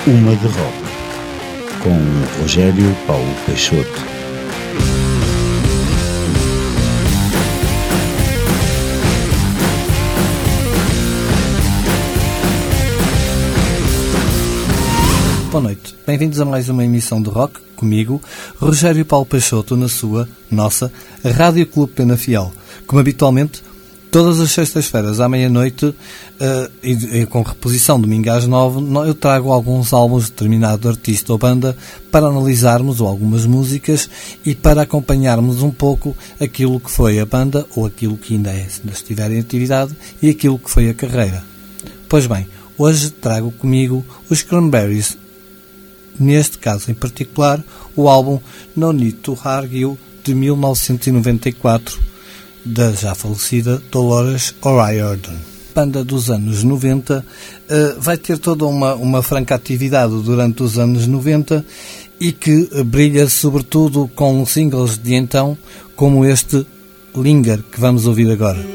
Uma de Rock, com Rogério Paulo Peixoto. Boa noite, bem-vindos a mais uma emissão de rock, comigo, Rogério Paulo Peixoto, na nossa Rádio Clube Penafiel. Como habitualmente, todas as sextas-feiras à meia-noite, e com reposição domingo às 9, eu trago alguns álbuns de determinado artista ou banda para analisarmos ou algumas músicas e para acompanharmos um pouco aquilo que foi a banda ou aquilo que ainda estiver em atividade e aquilo que foi a carreira. Pois bem, hoje trago comigo os Cranberries. Neste caso em particular, o álbum No Need to Argue, de 1994, da já falecida Dolores O'Riordan. Banda dos anos 90, vai ter toda uma franca atividade durante os anos 90 e que brilha sobretudo com singles de então, como este Linger, que vamos ouvir agora.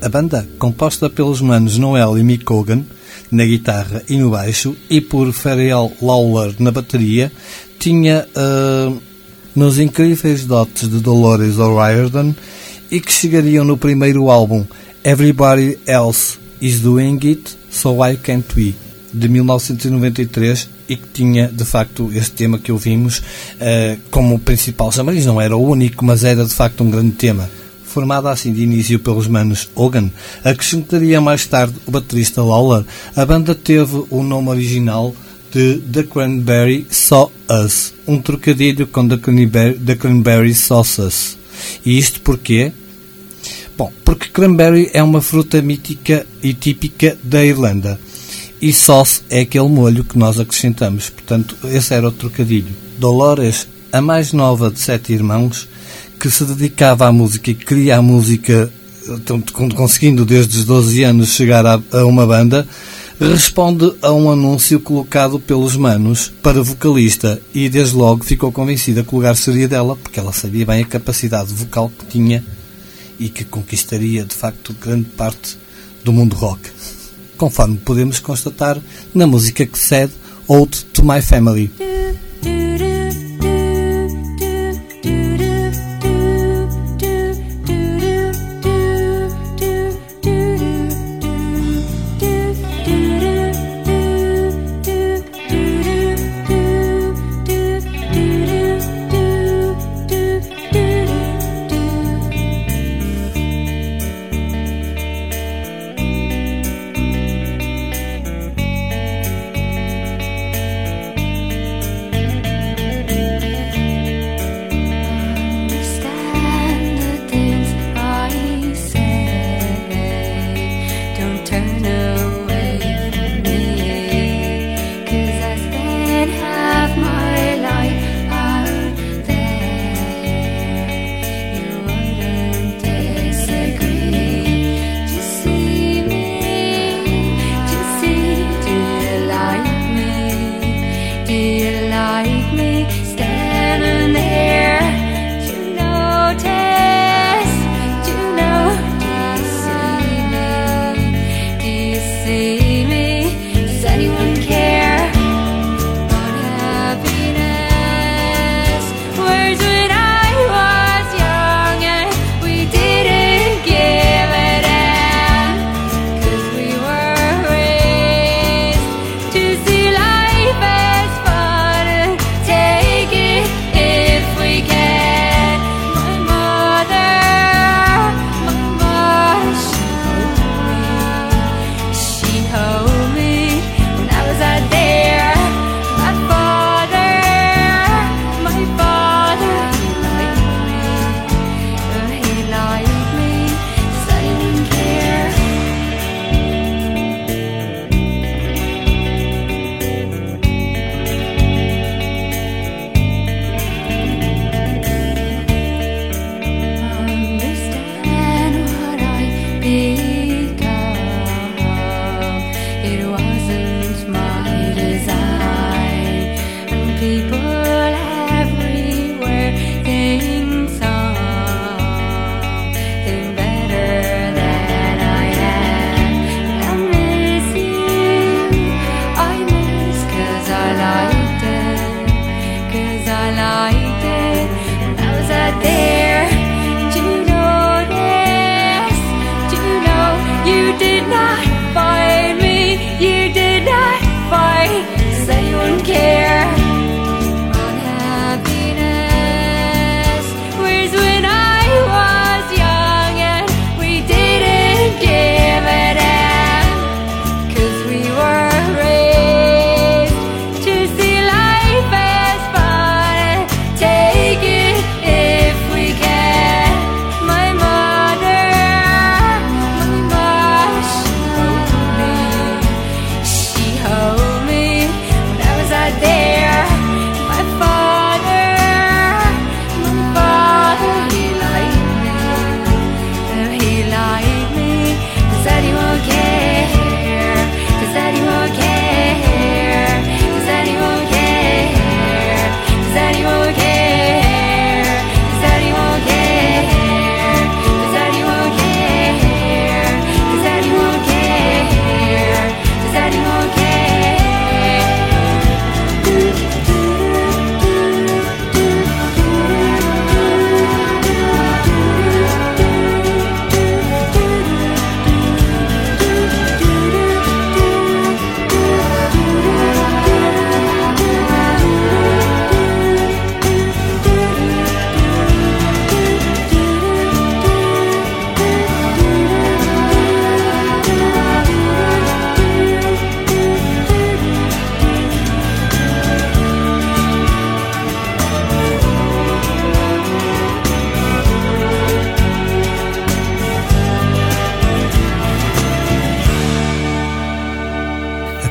A banda, composta pelos manos Noel e Mick Hogan na guitarra e no baixo e por Pharrell Lawler na bateria, tinha nos incríveis dotes de Dolores O'Riordan e que chegariam no primeiro álbum Everybody Else Is Doing It, So Why Can't We, de 1993, e que tinha, de facto, este tema que ouvimos como principal chamariz. Não era o único, mas era, de facto, um grande tema. Formada assim de início pelos manos Hogan, acrescentaria mais tarde o baterista Lawler, a banda teve o nome original de The Cranberry Saw Us, um trocadilho com The Cranberry Sauces. E isto porquê? Bom, porque cranberry é uma fruta mítica e típica da Irlanda. E sauce é aquele molho que nós acrescentamos. Portanto, esse era o trocadilho. Dolores, a mais nova de 7 irmãos, que se dedicava à música e queria a música, conseguindo desde os 12 anos chegar a uma banda, responde a um anúncio colocado pelos manos para vocalista e desde logo ficou convencida que o lugar seria dela, porque ela sabia bem a capacidade vocal que tinha e que conquistaria de facto grande parte do mundo rock, conforme podemos constatar na música que cede, Ode to My Family.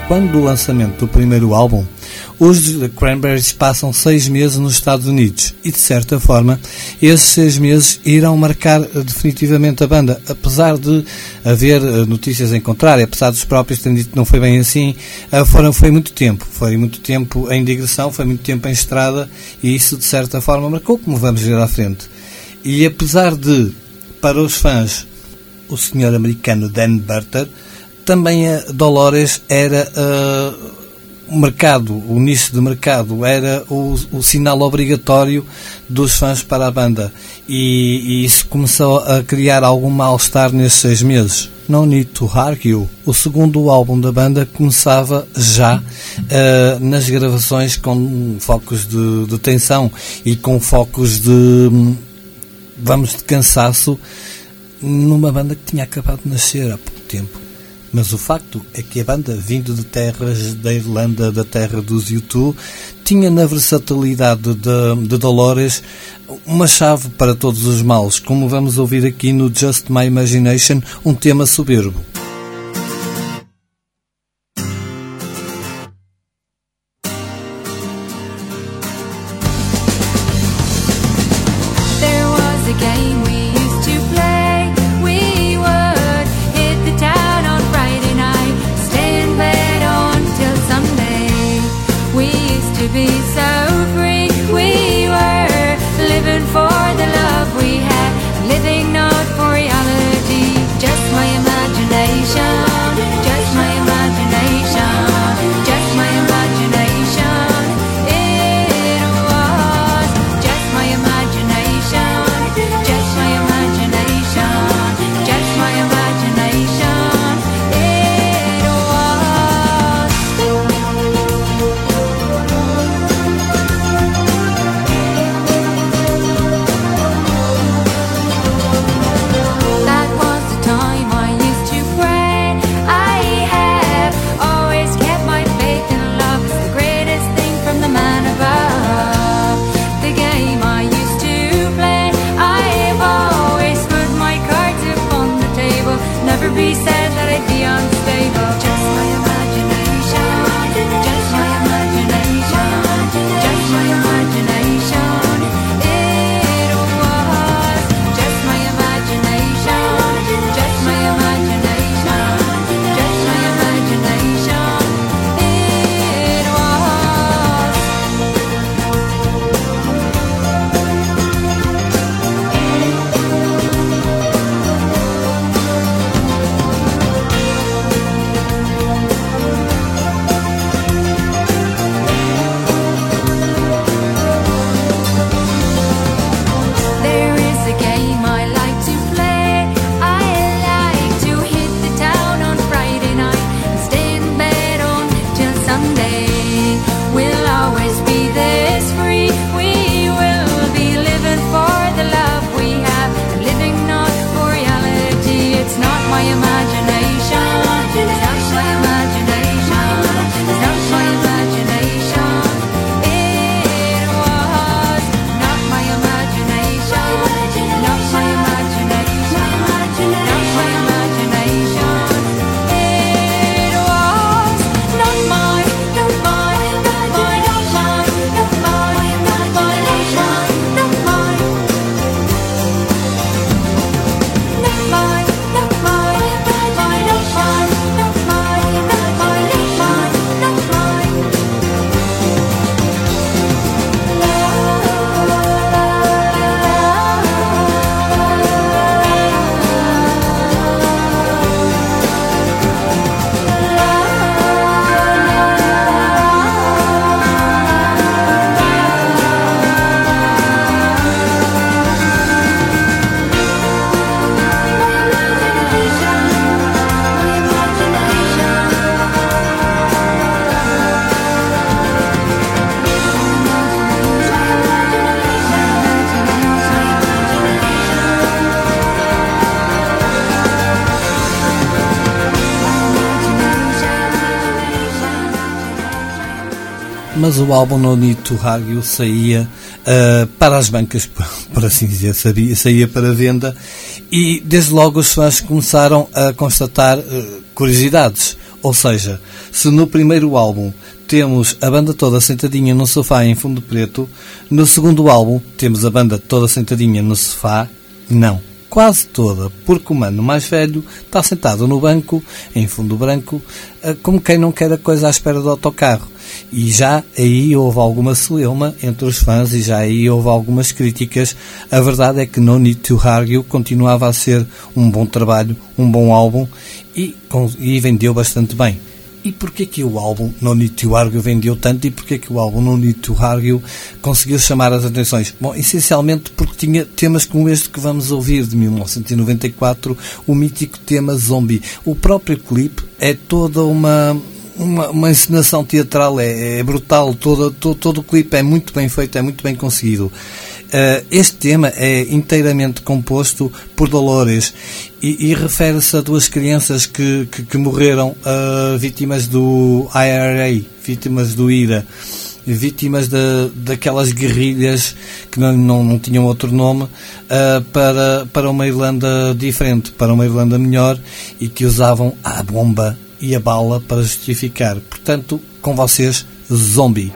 quando do lançamento do primeiro álbum, os The Cranberries passam 6 meses nos Estados Unidos e, de certa forma, esses 6 meses irão marcar definitivamente a banda. Apesar de haver notícias em contrário, apesar dos próprios terem dito que não foi bem assim, foi muito tempo em digressão, foi muito tempo em estrada, e isso, de certa forma, marcou, como vamos ver à frente. E apesar de, para os fãs, o senhor americano Dan Burter, também a Dolores era o nicho de mercado, era o sinal obrigatório dos fãs para a banda, e isso começou a criar algum mal-estar nesses 6 meses. No Need to Argue, o segundo álbum da banda, começava já nas gravações com focos de tensão e com focos de cansaço, numa banda que tinha acabado de nascer há pouco tempo. Mas o facto é que a banda, vindo de terras da Irlanda, da terra dos U2, tinha na versatilidade de Dolores uma chave para todos os males, como vamos ouvir aqui no Just My Imagination, um tema soberbo. mas o álbum No Need to Argue saía para as bancas, por assim dizer, saía para venda, e desde logo os fãs começaram a constatar curiosidades. Ou seja, se no primeiro álbum temos a banda toda sentadinha no sofá em fundo preto, no segundo álbum temos a banda toda sentadinha no sofá, não, quase toda, porque o mano mais velho está sentado no banco, em fundo branco, como quem não quer a coisa à espera do autocarro. E já aí houve alguma celeuma entre os fãs e já aí houve algumas críticas. A verdade é que No Need to Argue continuava a ser um bom trabalho, um bom álbum e vendeu bastante bem. E porquê que o álbum No Need to Argue vendeu tanto e porquê que o álbum No Need to Argue conseguiu chamar as atenções? Bom, essencialmente porque tinha temas como este que vamos ouvir de 1994, o mítico tema Zombie. O próprio clipe é toda uma encenação teatral, é brutal, todo o clipe é muito bem feito, é muito bem conseguido. Este tema é inteiramente composto por Dolores e refere-se a duas crianças que morreram vítimas do IRA, vítimas do IRA, vítimas daquelas guerrilhas que não tinham outro nome, para uma Irlanda diferente, para uma Irlanda melhor, e que usavam a bomba e a bala para justificar. Portanto, com vocês, Zombie.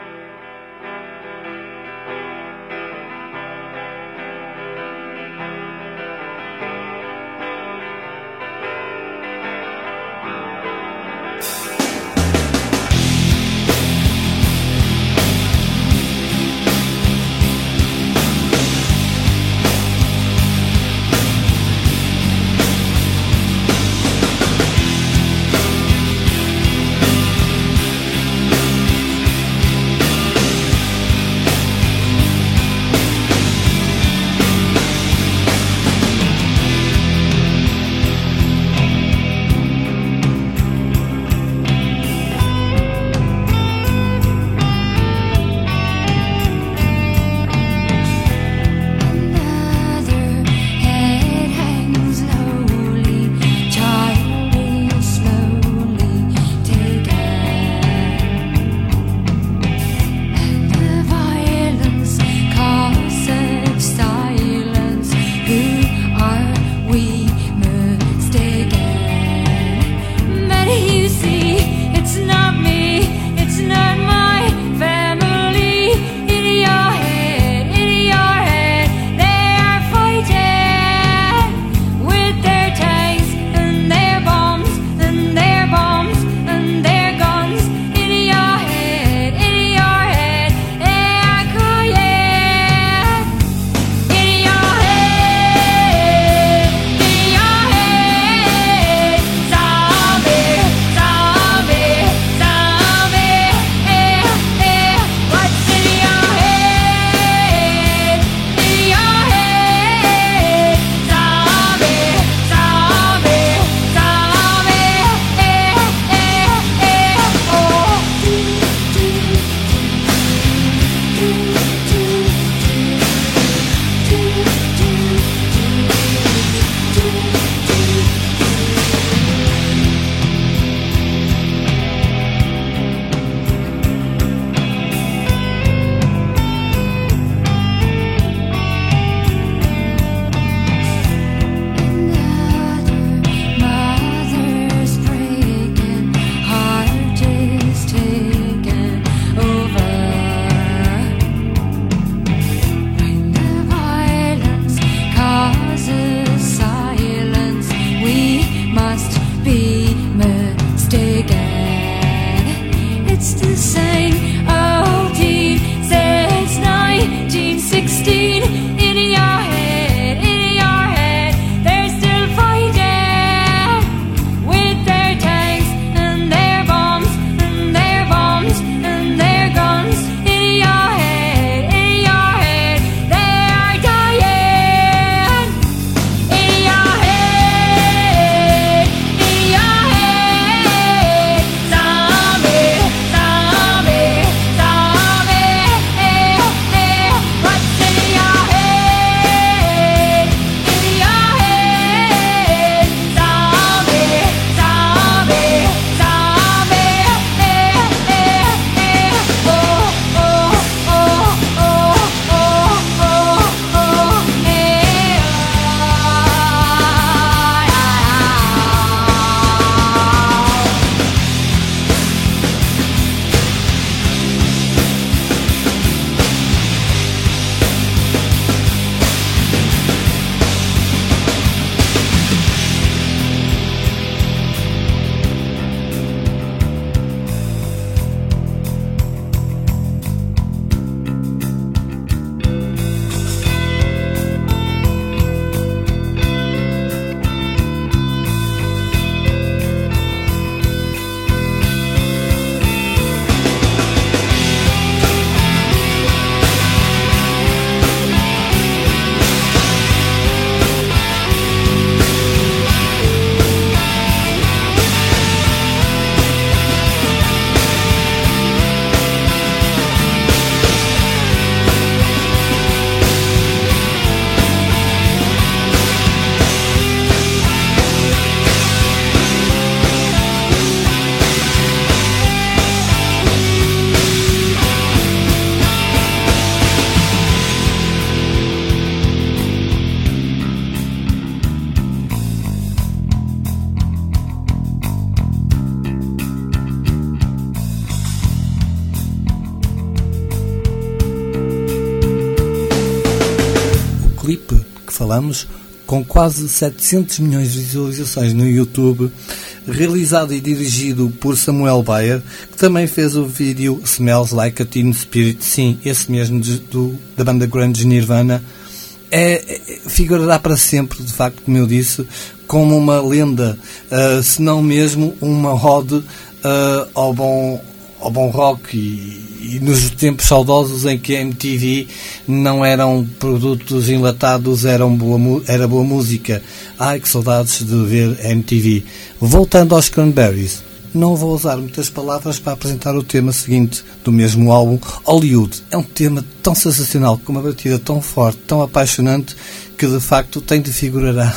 falamos, com quase 700 milhões de visualizações no YouTube, realizado e dirigido por Samuel Bayer, que também fez o vídeo Smells Like a Teen Spirit, sim, esse mesmo da banda grunge Nirvana, figurará para sempre, de facto, como eu disse, como uma lenda, se não mesmo uma ode ao bom rock e nos tempos saudosos em que a MTV não eram produtos enlatados, era boa música. Ai, que saudades de ver MTV. Voltando aos Cranberries, não vou usar muitas palavras para apresentar o tema seguinte do mesmo álbum, Hollywood. É um tema tão sensacional, com uma batida tão forte, tão apaixonante, que de facto tem de figurar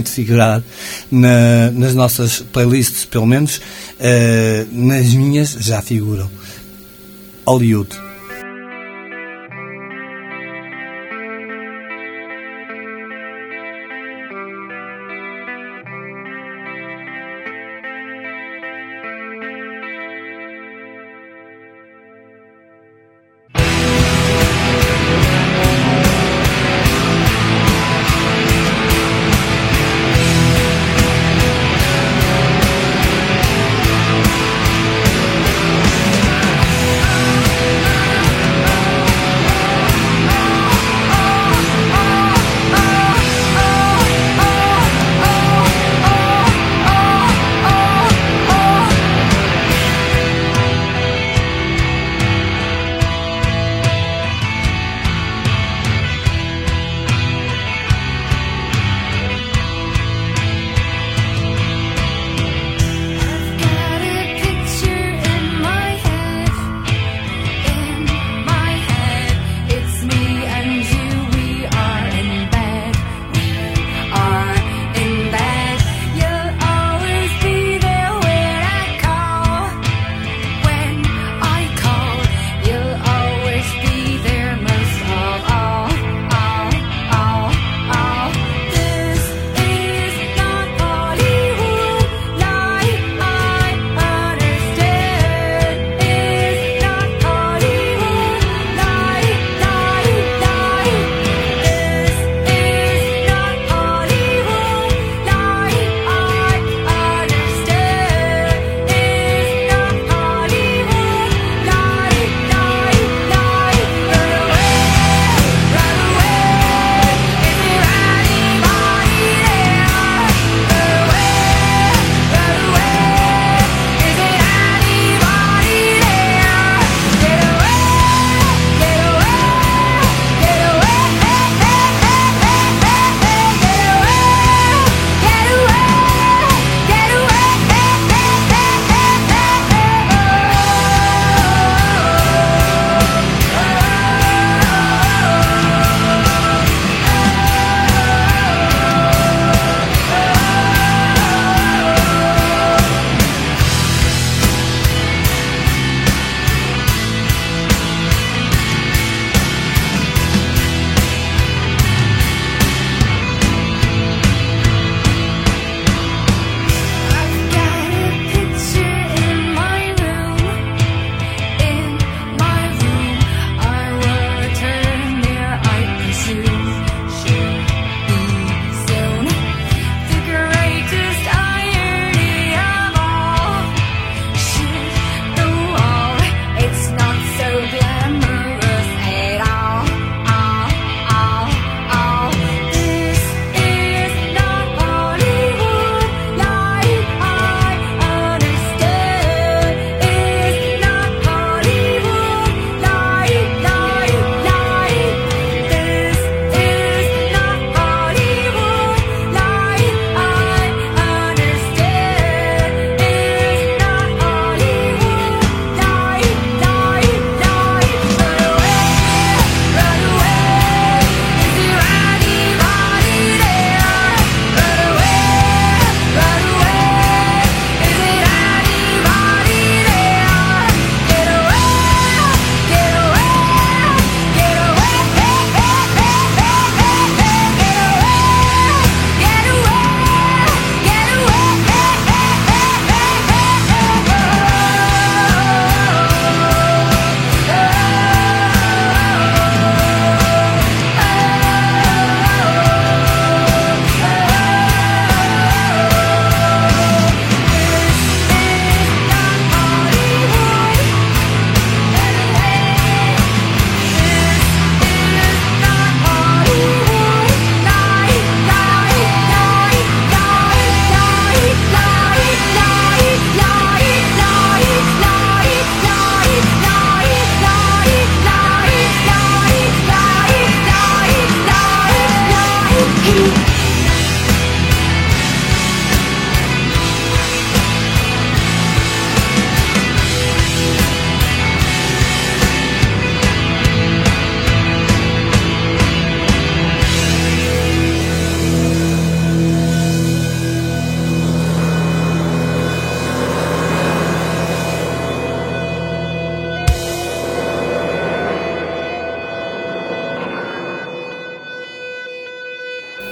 nas nossas playlists, pelo menos nas minhas já figuram. Hollywood.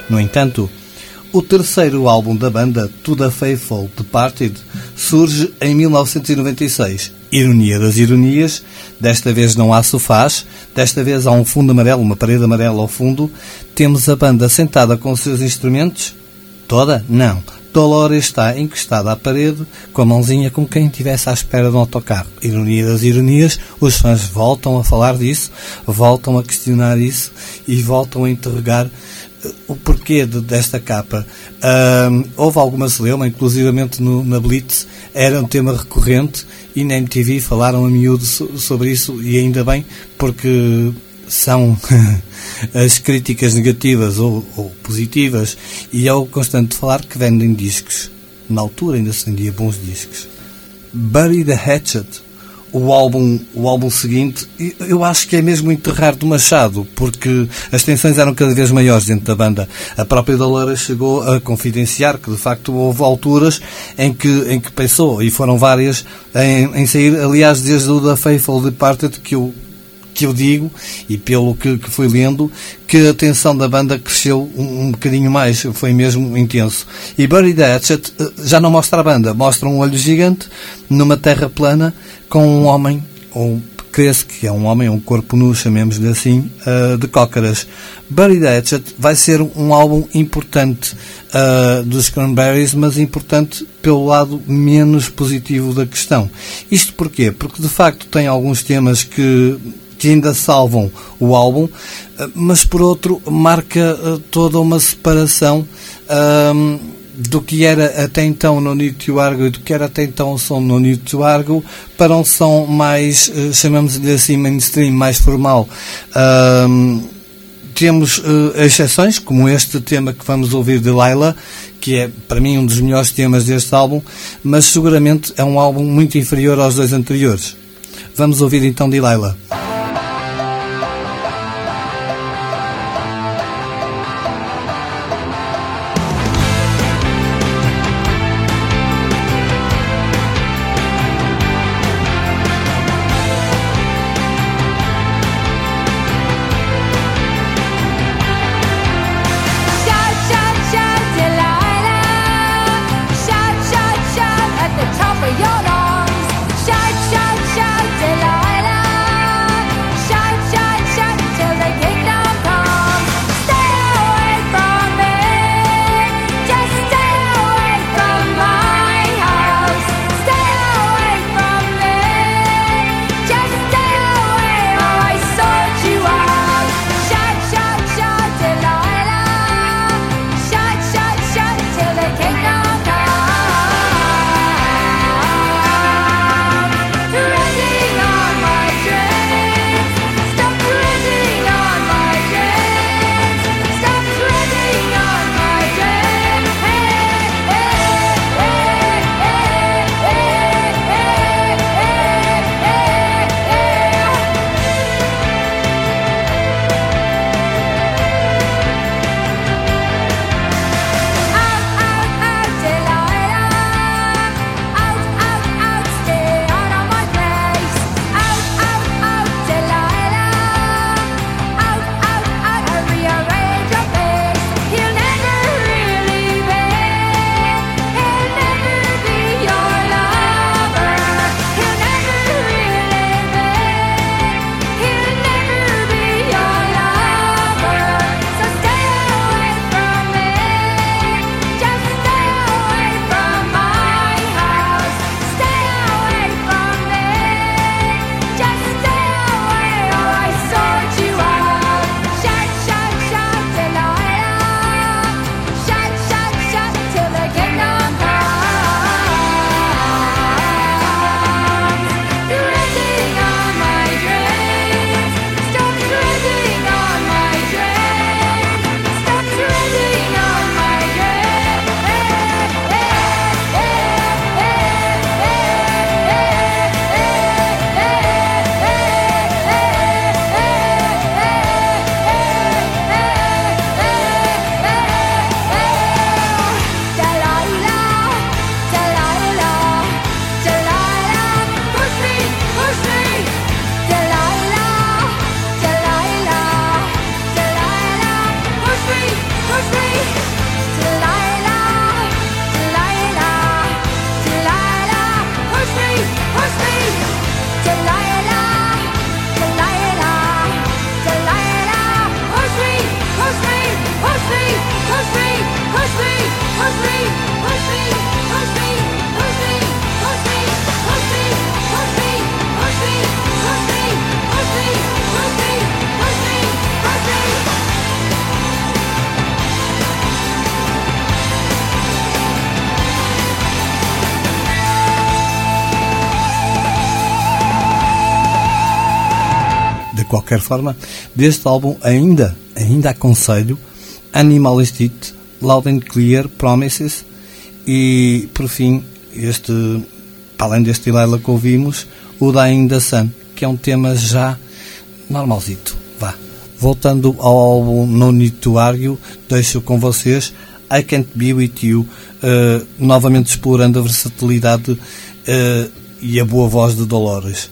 No entanto, o terceiro álbum da banda, To the Faithful Departed, surge em 1996. Ironia das ironias, desta vez não há sofás, desta vez há um fundo amarelo, uma parede amarela ao fundo. Temos a banda sentada com os seus instrumentos. Toda? Não. Dolores está encostada à parede, com a mãozinha como quem estivesse à espera de um autocarro. Ironia das ironias, os fãs voltam a falar disso, voltam a questionar isso e voltam a interrogar o porquê desta capa. Houve alguma celeuma, inclusivamente na Blitz, era um tema recorrente e na MTV falaram a miúdo sobre isso, e ainda bem, porque são as críticas negativas ou positivas, e é o constante falar que vendem discos. Na altura ainda se vendia bons discos. Bury the Hatchet, o álbum seguinte, eu acho que é mesmo enterrar do machado, porque as tensões eram cada vez maiores dentro da banda. A própria Dolores chegou a confidenciar que de facto houve alturas em que pensou, e foram várias, em sair, aliás, desde o da Faithful Departed, que eu digo, e pelo que fui lendo, que a tensão da banda cresceu um bocadinho mais, foi mesmo intenso. E Bury the Hatchet já não mostra a banda, mostra um olho gigante numa terra plana com um homem, ou crê-se que é um homem, um corpo nu, chamemos-lhe assim, de cócaras. Bury the Hatchet vai ser um álbum importante dos Cranberries, mas importante pelo lado menos positivo da questão. Isto porquê? Porque de facto tem alguns temas que ainda salvam o álbum, mas por outro marca toda uma separação do que era até então No Need to Argue e do que era até então o som No Need to Argue para um som mais, chamamos-lhe assim, mainstream, mais formal. Temos exceções, como este tema que vamos ouvir de Laila, que é para mim um dos melhores temas deste álbum, mas seguramente é um álbum muito inferior aos dois anteriores. Vamos ouvir então de Laila. Your lungs, shout, shout, shout, Delilah. qualquer forma, deste álbum ainda aconselho Animal Instinct, Loud and Clear, Promises e, por fim, além deste Delilah que ouvimos, o Dying the Sun, que é um tema já normalzito. Vá. Voltando ao álbum No Need to Argue, deixo com vocês I Can't Be With You, novamente explorando a versatilidade e a boa voz de Dolores.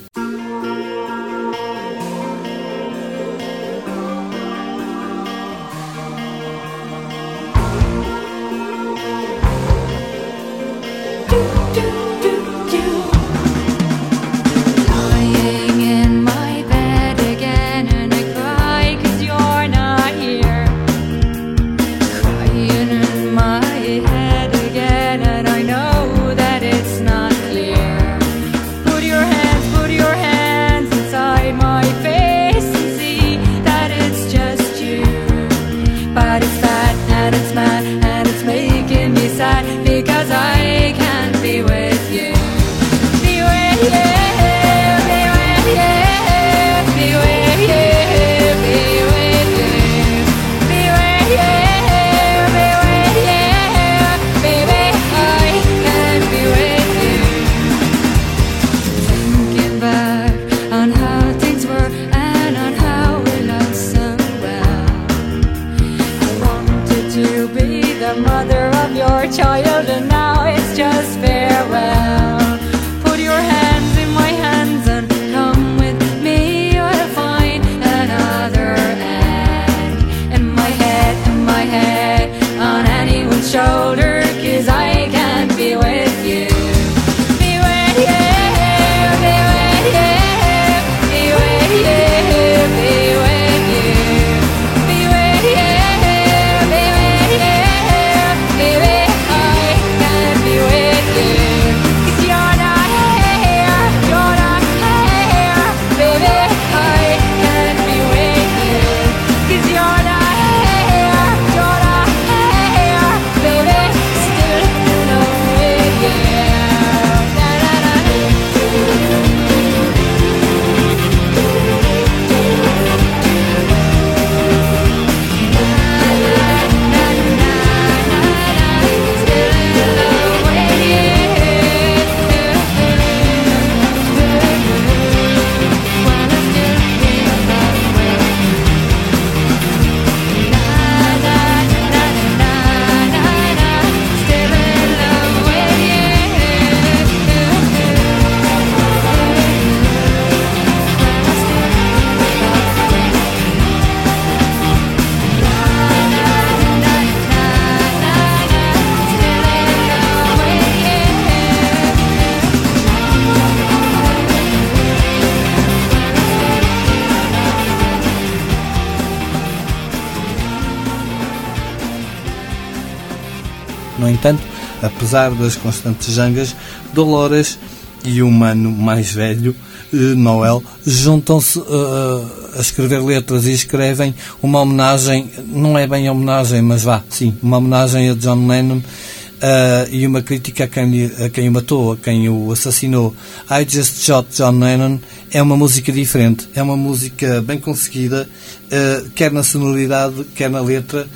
No entanto, apesar das constantes jangas, Dolores e o mano mais velho, Noel, juntam-se a escrever letras e escrevem uma homenagem, não é bem homenagem, mas uma homenagem a John Lennon e uma crítica a quem o matou, a quem o assassinou. I Just Shot John Lennon é uma música diferente, é uma música bem conseguida, quer na sonoridade, quer na letra,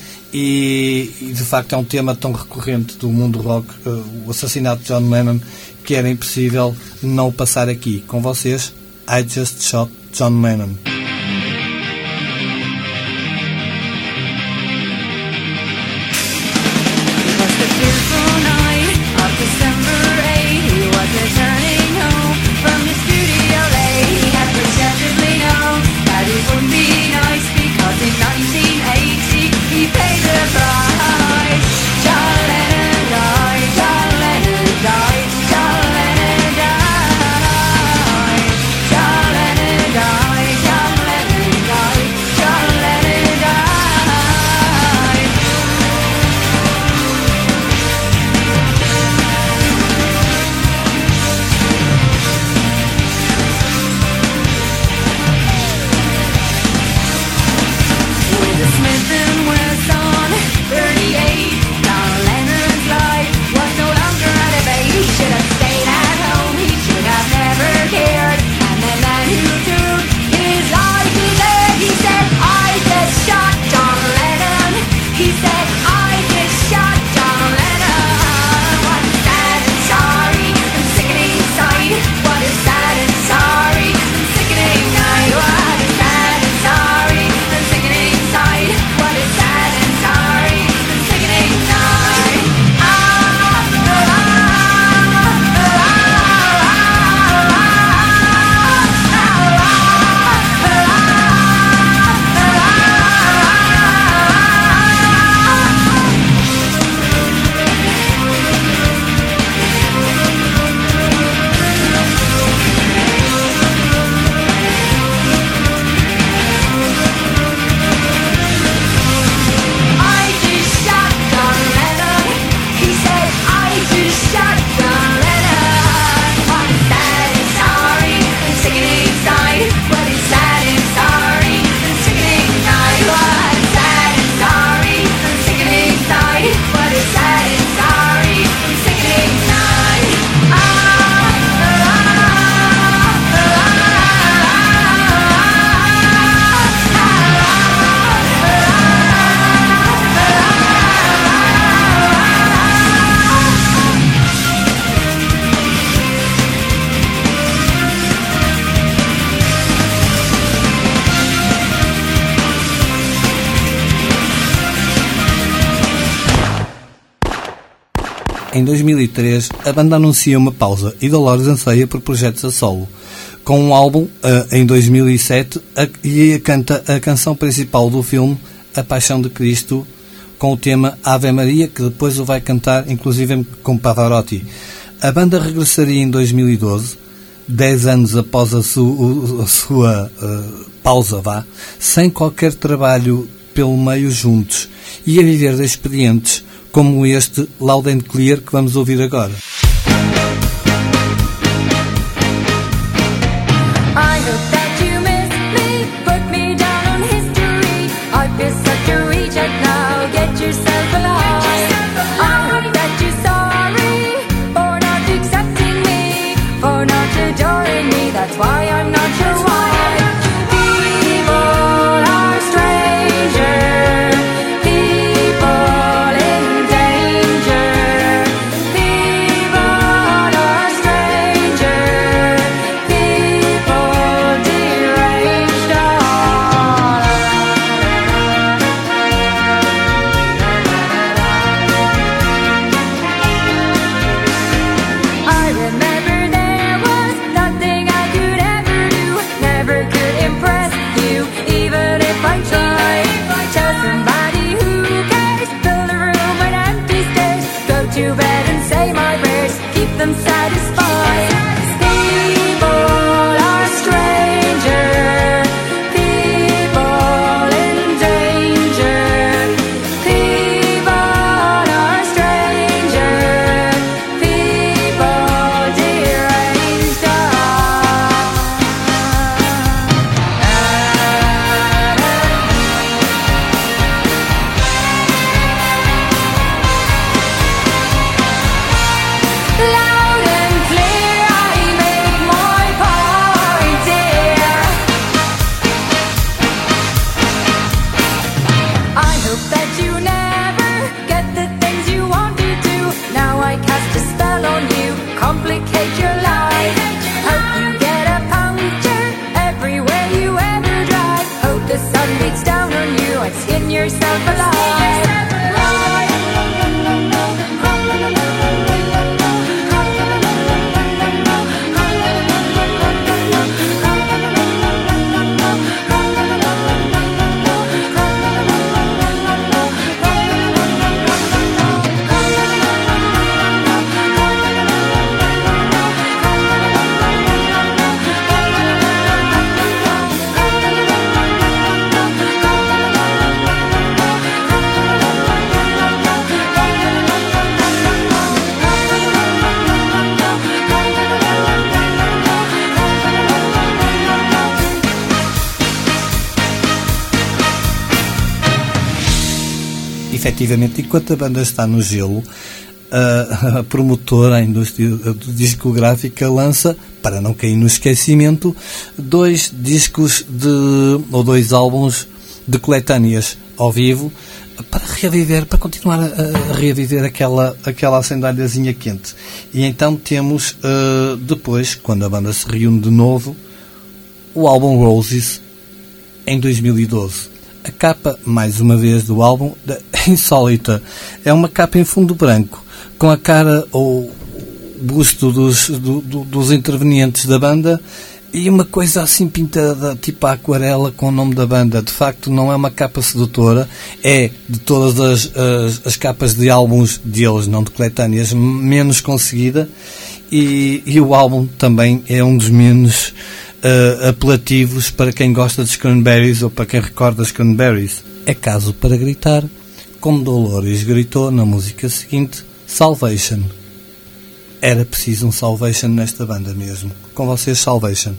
e de facto é um tema tão recorrente do mundo rock, o assassinato de John Lennon, que era impossível não o passar aqui. Com vocês, I Just Shot John Lennon. John Lennon died. Em 2003, a banda anuncia uma pausa e Dolores anseia por projetos a solo, com um álbum em 2007 e canta a canção principal do filme, A Paixão de Cristo, com o tema Ave Maria, que depois o vai cantar, inclusive com Pavarotti. A banda regressaria em 2012, 10 anos após a sua pausa, sem qualquer trabalho pelo meio juntos, e a viver de experientes como este Loud and Clear que vamos ouvir agora. Efetivamente, enquanto a banda está no gelo, a promotora, a indústria discográfica, lança, para não cair no esquecimento, 2 discos ou 2 álbuns de coletâneas ao vivo, para continuar a reviver aquela sandáliazinha quente. E então temos, depois, quando a banda se reúne de novo, o álbum Roses, em 2012. A capa, mais uma vez, do álbum é insólita. É uma capa em fundo branco, com a cara ou busto dos intervenientes da banda e uma coisa assim pintada, tipo a aquarela, com o nome da banda. De facto, não é uma capa sedutora. É, de todas as capas de álbuns deles, não de coletâneas, menos conseguida. E o álbum também é um dos menos apelativos para quem gosta de Cranberries ou para quem recorda as Cranberries. É caso para gritar, como Dolores gritou na música seguinte, Salvation. Era preciso um Salvation nesta banda mesmo. Com vocês, Salvation.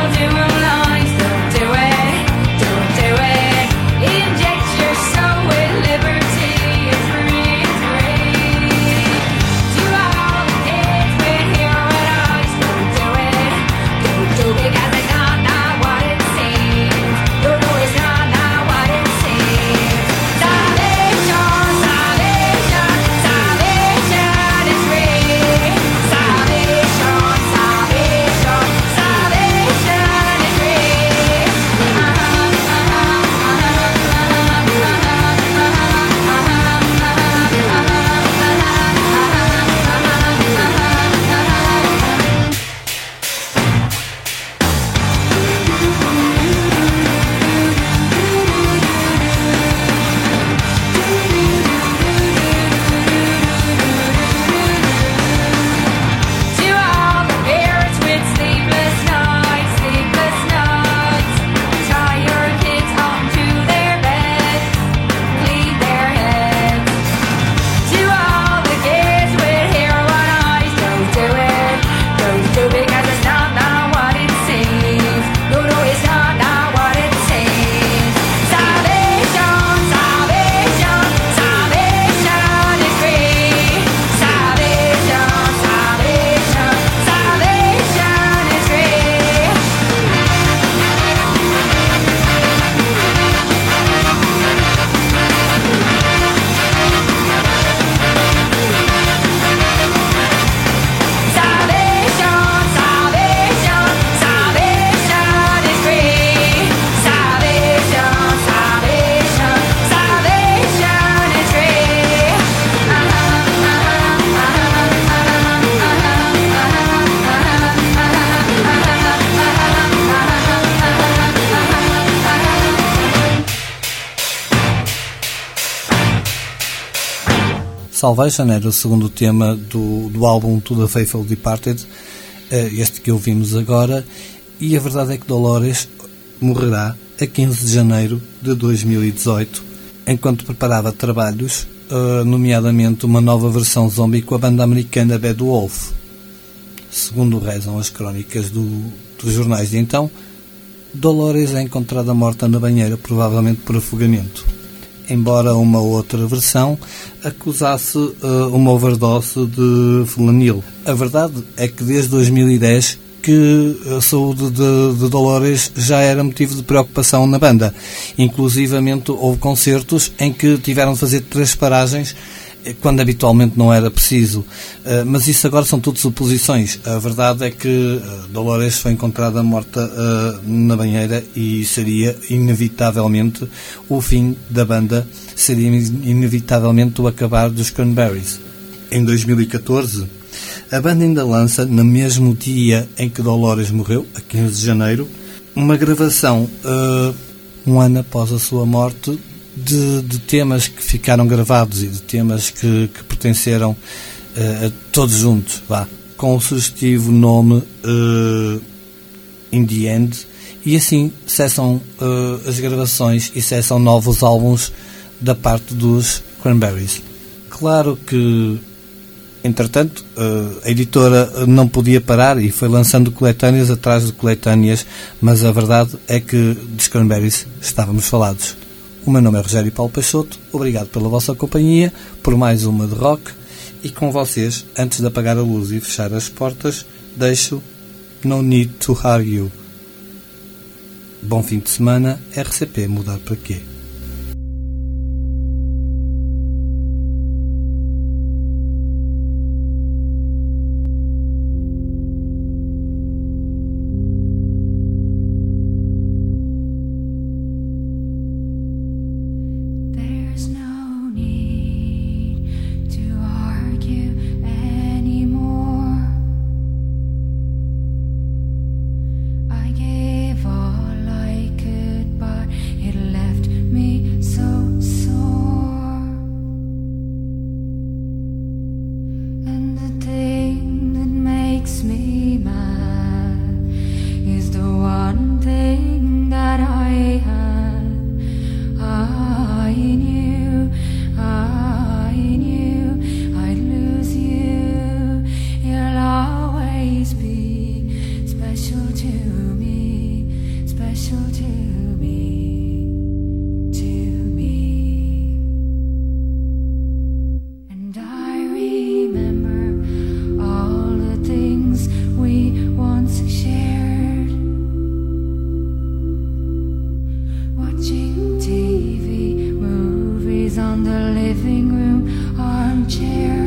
Inject your soul with Salvation era o segundo tema do álbum To The Faithful Departed, este que ouvimos agora, e a verdade é que Dolores morrerá a 15 de janeiro de 2018, enquanto preparava trabalhos, nomeadamente uma nova versão zombie com a banda americana Bad Wolf. Segundo rezam as crónicas dos jornais de então, Dolores é encontrada morta na banheira, provavelmente por afogamento, embora uma outra versão acusasse uma overdose de fentanil. A verdade é que desde 2010 que a saúde de Dolores já era motivo de preocupação na banda. Inclusivamente houve concertos em que tiveram de fazer 3 paragens, quando habitualmente não era preciso. Mas isso agora são tudo suposições. A verdade é que Dolores foi encontrada morta na banheira e seria inevitavelmente o fim da banda, seria inevitavelmente o acabar dos Cranberries. Em 2014, a banda ainda lança, no mesmo dia em que Dolores morreu, a 15 de janeiro, uma gravação, um ano após a sua morte, de temas que ficaram gravados e de temas que pertenceram a todos juntos, com o sugestivo nome In The End, e assim cessam as gravações e cessam novos álbuns da parte dos Cranberries. Claro que, entretanto, a editora não podia parar e foi lançando coletâneas atrás de coletâneas, mas a verdade é que dos Cranberries estávamos falados. O meu nome é Rogério Paulo Peixoto, obrigado pela vossa companhia, por mais uma de rock, e com vocês, antes de apagar a luz e fechar as portas, deixo No Need to Argue. Bom fim de semana, RCP mudar para quê? On the living room armchair.